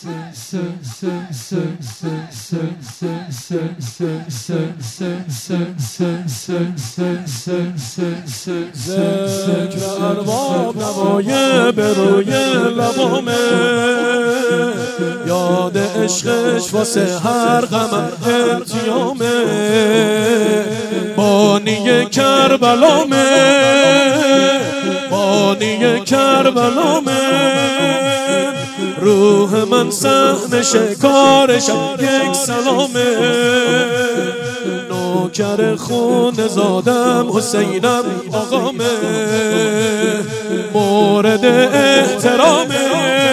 ذکر ارباب نوای به روی لبامه، یاد عشقش واسه هر غمم التیامه، بانی کربلامه، بانی کربلامه، روح من صحن شکارشم یک سلامه، نوکر خون زادم حسینم آقامه، مورد احترامه،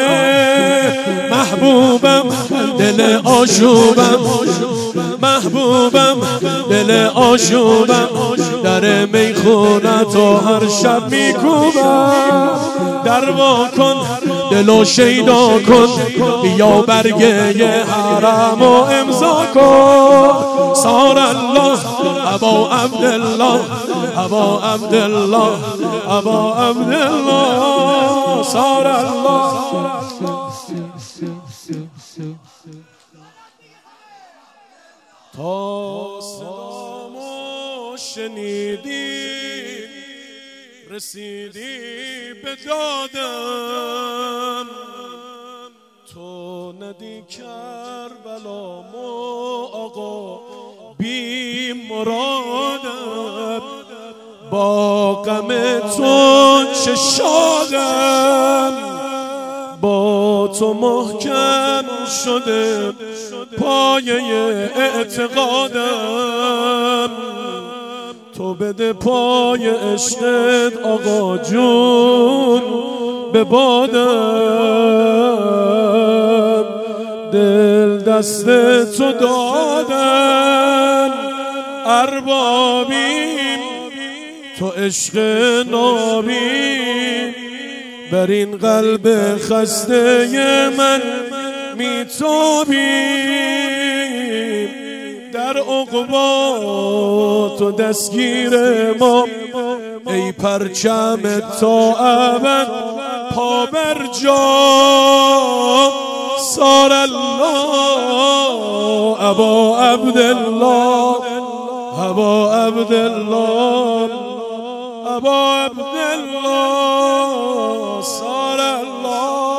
محبوبم دل آشوبم، محبوبم دل آشوبم، در میخونه تو هر شب میکوبم، در وا کن دلو شیدا کن، بیا برگه حرم و امضا کن، صار الله ابا عبدالله، ابا عبدالله، ابا عبدالله، صار الله. تا صدامو شنیدی رسیدی به دادم، تو ندی کربلامو آقا بی مرادم، با غم تو چه شادم، با تو محکم شده پایه اعتقادم، تو بده پای عشقت آقا جون به بادم، دل دست تو دادم اربابیم، تو عشق نابیم، بر این قلب خسته من میتابیم، در عقبا تو دستگیر ما، ای پرچم تا ابد پا بر جا، صار الله ابا عبدالله، ابا عبدالله، ابا عبدالله، صار الله.